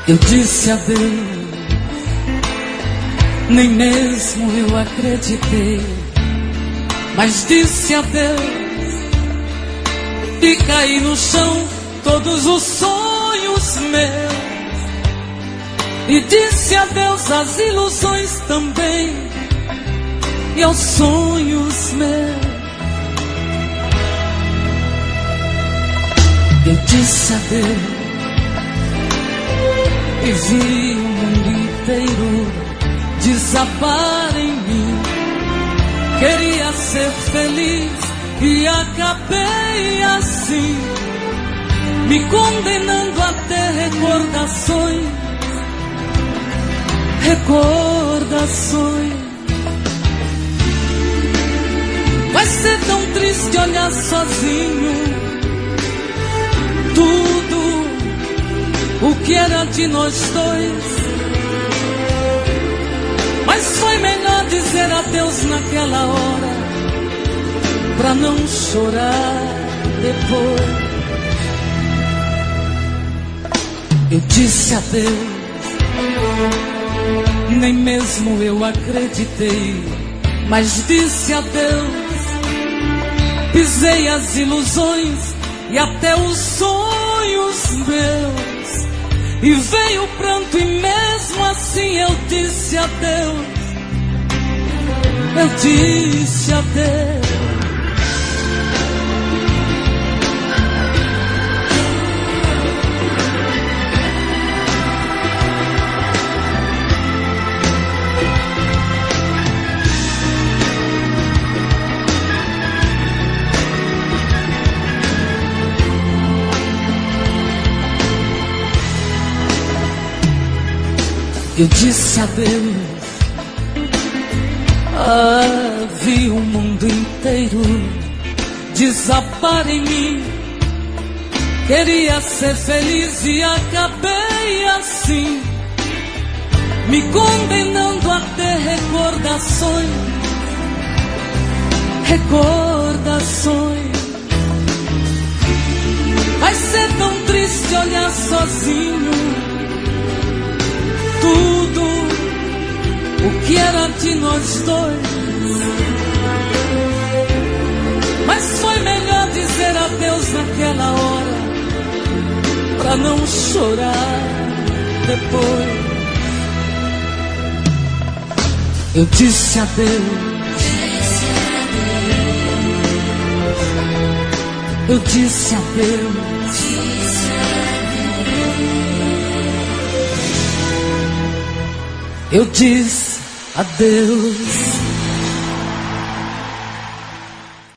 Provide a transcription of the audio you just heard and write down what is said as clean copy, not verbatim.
Eu disse adeus, nem mesmo eu acreditei, mas disse adeus e caí no chão todos os sonhos meus. E disse adeus às ilusões também e aos sonhos meus. Eu disse adeus e vi o mundo inteiro desabar em mim. Queria ser feliz e acabei assim, me condenando a ter recordações. Vai ser tão triste olhar sozinho tudo o que era de nós dois. Mas foi melhor dizer adeus naquela hora, pra não chorar depois. Eu disse adeus, nem mesmo eu acreditei, mas disse adeus. Pisei as ilusões e até os sonhos meus, e veio o pranto e mesmo assim eu disse adeus. Eu disse adeus. Eu disse adeus, vi o mundo inteiro desabar em mim. Queria ser feliz e acabei assim, me condenando a ter recordações. Vai ser tão triste olhar sozinho tudo o que era de nós dois. Mas foi melhor dizer adeus naquela hora, pra não chorar depois. Eu disse adeus. Eu disse adeus. Eu disse adeus.